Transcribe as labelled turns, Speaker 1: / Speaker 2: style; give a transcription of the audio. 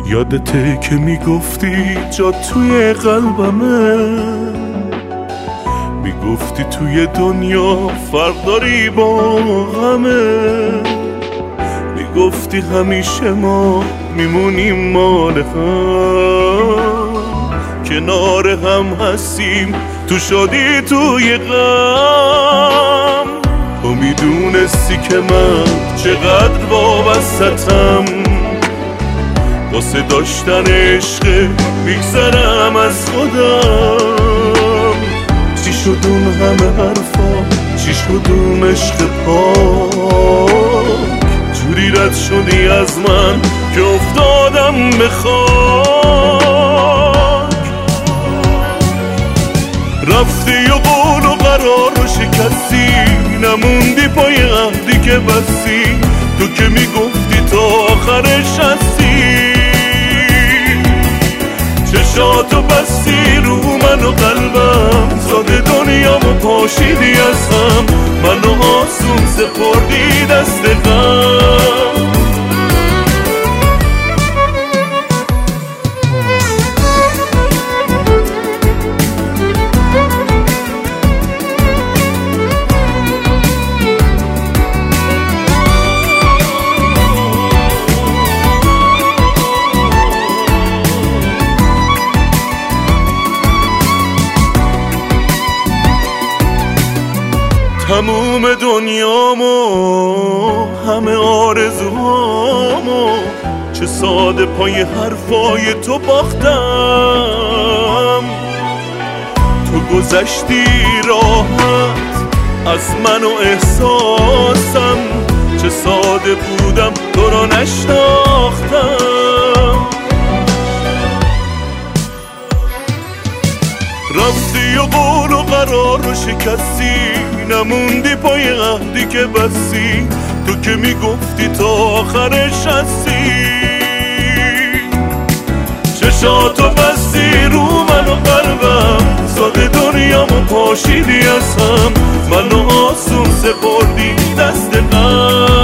Speaker 1: یادته که میگفتی جا توی قلبمه، میگفتی توی دنیا فرق داری با غمه، میگفتی همیشه ما میمونیم مال هم، کنار هم هستیم تو شادی توی غم. تو میدونستی که من چقدر وابستم، واسه داشتن عشق میگذرم از خودم. چی شد اون همه حرفا، چی شد اون عشق پاک، جوری رد شدی از من که افتادم به خاک. رفتی و قول و قرار رو شکستی، نموندی پای عهدی که بستی، تو که میگفتی تا آخرش هستی. چشاتو بستی رو من و قلبم، زاده دنیامو پاشیدی از هم، منو آسون سپردی دست غم. تموم دنیامو، همه آرزوهامو، چه ساده پای حرفای تو باختم. تو گذشتی راحت از من و احساسم، چه ساده بودم تو رو نشناختم. رفتی و قول و قرار رو شکستی، نموندی پای عهدی که بستی، تو که میگفتی تا آخرش هستی. چشاتو بستی رو من و قلبم، زاده دنیامو پاشیدی از هم، منو آسون سپردی دست غم.